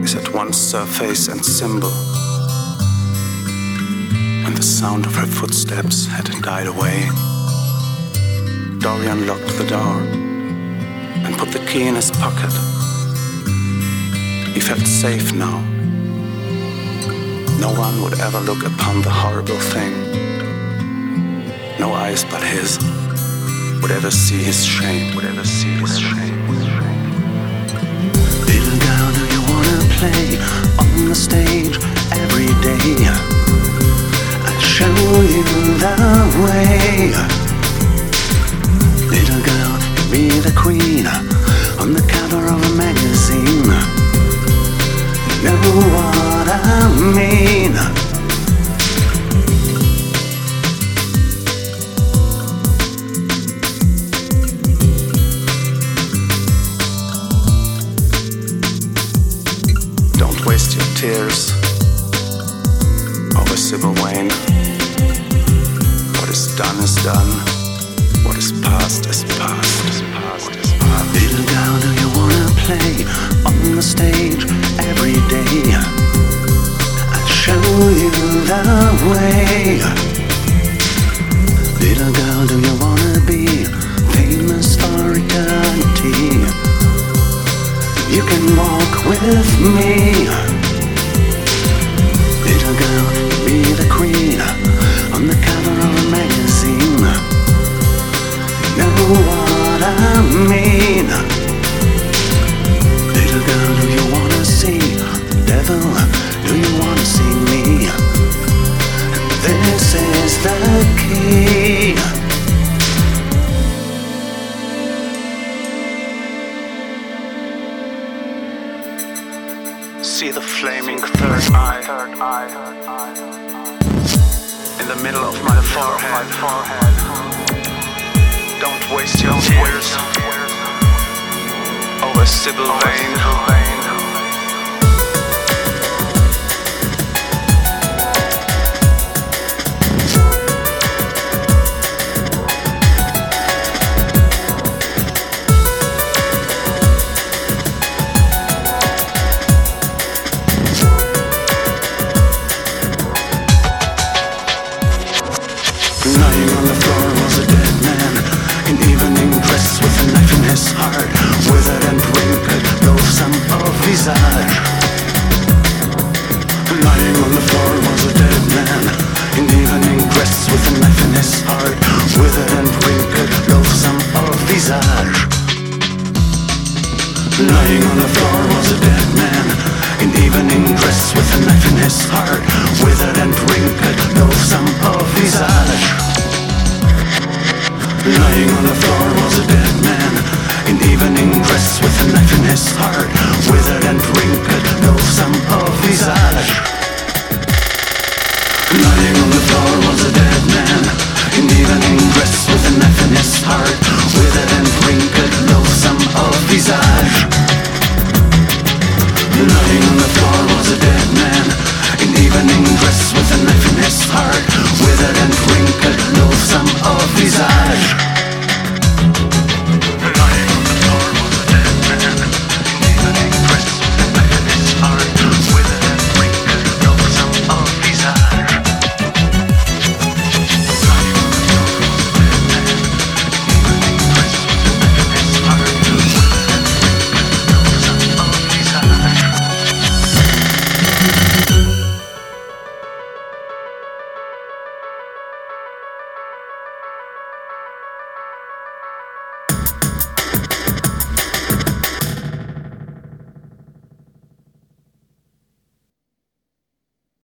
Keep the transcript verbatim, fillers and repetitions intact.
is at once surface and symbol. When the sound of her footsteps had died away, Dorian locked the door and put the key in his pocket. He felt safe now. No one would ever look upon the horrible thing. No eyes but his would ever see his shame, would ever see his shame. Little girl, do you wanna play on the stage every day? I'll show you the way. Little girl, be the queen on the cover of a magazine. You know what I mean? Don't waste your tears over Sybil Wayne. What is done is done. What is past is past, is past, is past. Little girl, do you wanna play on the stage every day? I'll show you the way. Little girl, do you wanna be famous for eternity? You can walk with me. Little girl, be the queen on the cover of a magazine. You know what I mean? Little girl, do you wanna see the devil? Do you wanna see me? This is the key. See the flaming third eye, third eye, in the middle of my forehead. Don't waste your tears over Sybil Wayne. Lying on the floor was a dead man in evening dress with a knife in his heart, withered and wrinkled, loathsome of visage. Lying on the floor was a dead man in evening dress with a knife in his heart, withered and wrinkled, loathsome of visage. Lying on the floor was a dead man in evening dress with a knife in his heart, withered and wrinkled, loathsome of visage. Lying on the floor was a dead man in evening dress with a knife in his heart, withered and wrinkled, loathsome of visage. Lying on the floor was a dead man in evening dress with a knife in his heart, withered and wrinkled, loathsome of visage. Lying on the floor was a dead man in evening dress with a knife in his heart, withered and wrinkled, loathsome of visage. Lying on the floor was a dead man in evening dress with a knife in his heart, withered and wrinkled, loathsome of visage. Lying on the floor was a dead man in evening dress with a knife in his heart, withered and wrinkled, loathsome of visage.